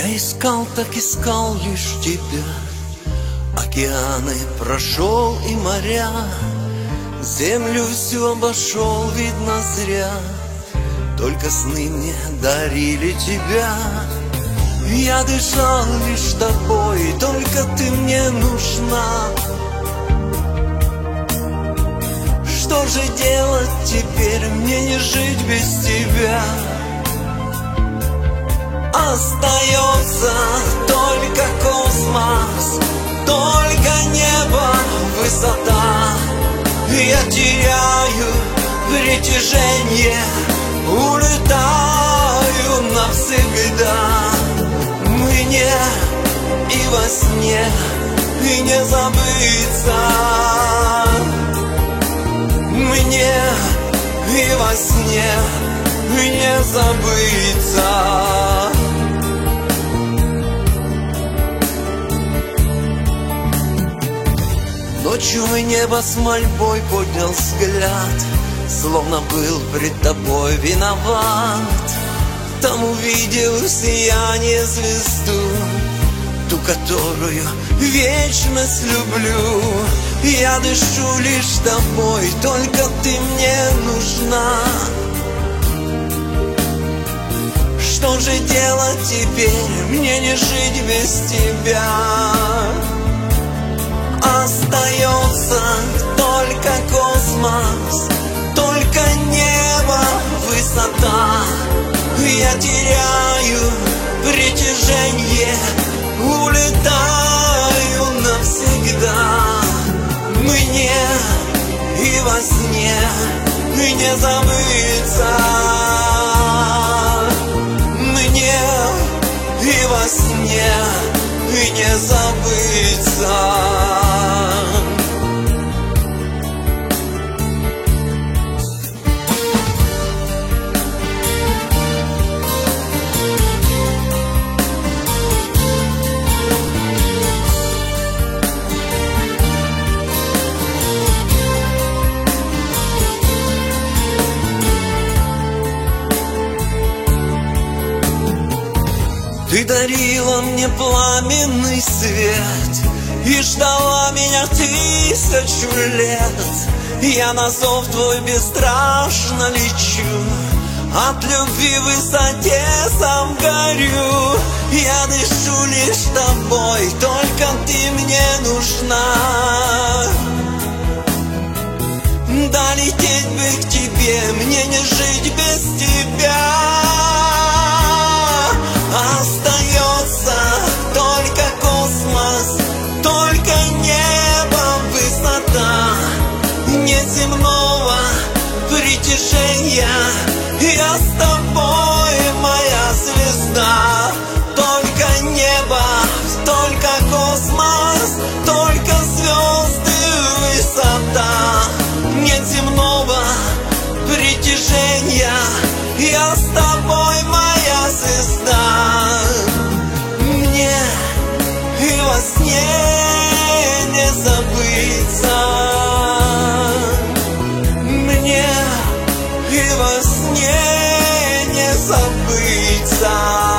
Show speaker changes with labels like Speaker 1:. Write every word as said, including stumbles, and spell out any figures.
Speaker 1: искал, так искал лишь тебя. Океаны прошел и моря, землю всю обошел, видно, зря. Только сны мне дарили тебя. Я дышал лишь тобой, только ты мне нужна. Что же делать теперь, мне не жить без тебя? Остается только космос, только небо, высота. Я теряю притяжение, улетаю навсегда. Мне и во сне и не забыться. Мне и во сне и не забыться. Ночью в небо с мольбой поднял взгляд, словно был пред тобой виноват. Там увидел сияние звезду, ту, которую вечность люблю. Я дышу лишь тобой, только ты мне нужна. Что же делать теперь, мне не жить без тебя? Остается только космос, только небо, высота. Я теряю притяжение, улетаю навсегда. Мне и во сне и не забыться. Мне и во сне и не забыться. Ты дарила мне пламенный свет и ждала меня тысячу лет. Я на зов твой бесстрашно лечу, от любви в высоте сам горю. Я дышу лишь тобой, только ты мне нужна. Долететь бы к тебе, мне не жить без тебя. Остается только космос, только небо, высота. Неземного притяжения, я с тобой, моя звезда. Только небо, только космос, только звезды, высота. Неземного притяжения, я с тобой, моя звезда. Мне и во сне не забыться. Мне и во сне не забыться.